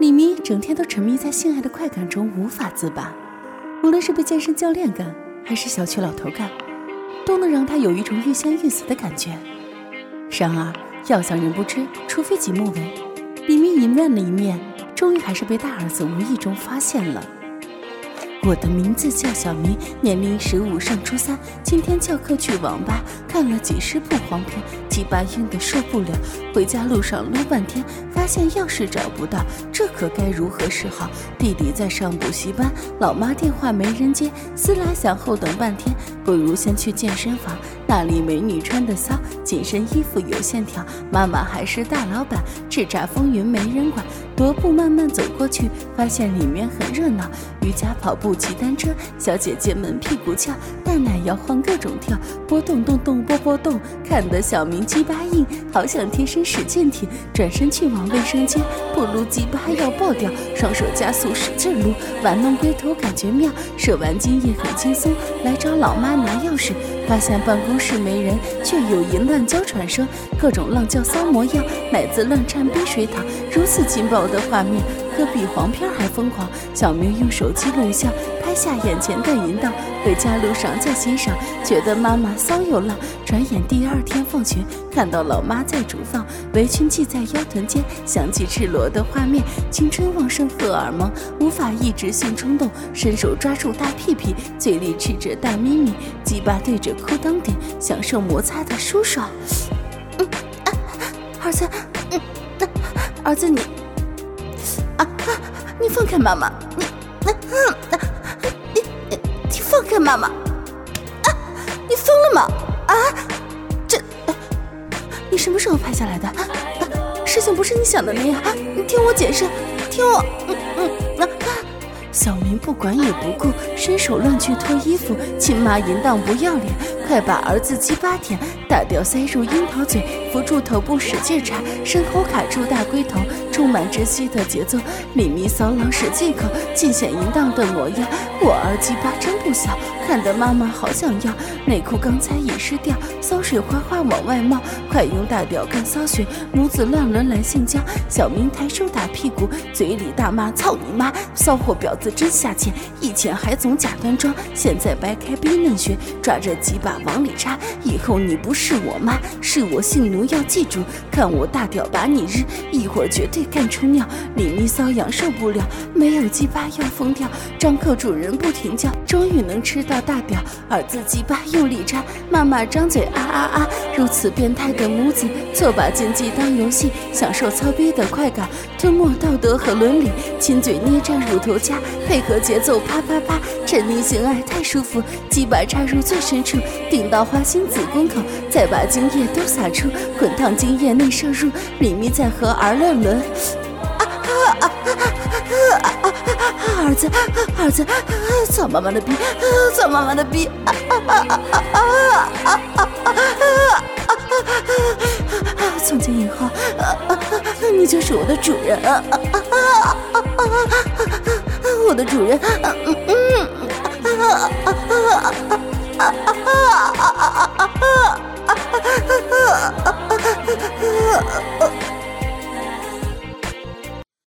李迷整天都沉迷在性爱的快感中无法自拔，无论是被健身教练干还是小区老头干，都能让他有一种欲仙欲死的感觉。然而要想人不知，除非己莫为，李迷隐忍了一面，终于还是被大儿子无意中发现了。我的名字叫小明，年龄15，上初3。今天翘课去网吧，看了几十部黄片，鸡巴硬的受不了。回家路上撸半天，发现钥匙找不到，这可该如何是好？弟弟在上补习班，老妈电话没人接，思来想后等半天，不如先去健身房，那里美女穿的骚，紧身衣服有线条，妈妈还是大老板，叱咤风云没人管。踱步慢慢走过去，发现里面很热闹，瑜伽、跑步、骑单车，小姐姐们屁股翘，大奶摇晃各种跳，波动动动波波动，看得小明鸡巴硬，好想贴身使劲挺，转身去往卫生间，不撸鸡巴要爆掉，双手加速使劲撸，玩弄龟头感觉妙，射完精液很轻松，来找老妈拿钥匙，发现办公室没人，却有淫乱娇喘声，各种浪叫骚模样，奶子乱颤逼水淌，如此劲爆的画面，可比黄片还疯狂。小明用手机录像，拍下眼前的淫荡，回家路上再欣赏，觉得妈妈骚又浪。转眼第2天放学，看到老妈在煮饭，围裙系在腰臀间，想起赤裸的画面，青春旺盛荷尔蒙无法抑制性冲动，伸手抓住大屁屁，嘴里吃着大咪咪，鸡巴对着裤裆点，享受摩擦的舒爽。儿子，儿子你你放开妈妈！你放开妈妈！你疯了吗？你什么时候拍下来的？事情不是你想的那样，你听我解释，听我。小明不管也不顾，伸手乱去脱衣服，亲妈淫荡不要脸，快把儿子鸡巴舔，大屌塞入樱桃嘴，扶住头部使劲插，身后卡住大龟头，充满窒息的节奏，李迷骚狼使借口，尽显淫荡的模样。我儿鸡巴真不小，看得妈妈好想要，内裤刚才也湿掉，骚水哗哗往外冒，快用大屌干骚血，母子乱伦来性交。小明抬手打屁股，嘴里大骂操你妈，骚货婊子真下贱，以前还总假端庄，现在掰开逼嫩穴，抓着鸡巴往里插，以后你不是我妈，是我性奴，要记住，看我大屌把你日，一会儿绝对干出尿。李迷瘙痒受不了，没有鸡巴要疯掉，张口主人不停叫，终于能吃到大屌，儿子鸡巴用力插，妈妈张嘴如此变态的母子，错把竞技当游戏，享受操逼的快感，吞没道德和伦理，亲嘴捏占乳头夹，配合节奏啪啪啪，沉溺性爱太舒服，鸡巴插入最深处，顶到花心子宫口，再把精液都洒出，滚烫精液内射入，李密在和儿乱伦。儿子，操妈妈的逼，操妈妈的逼！从今以后，你就是我的主人，我的主人。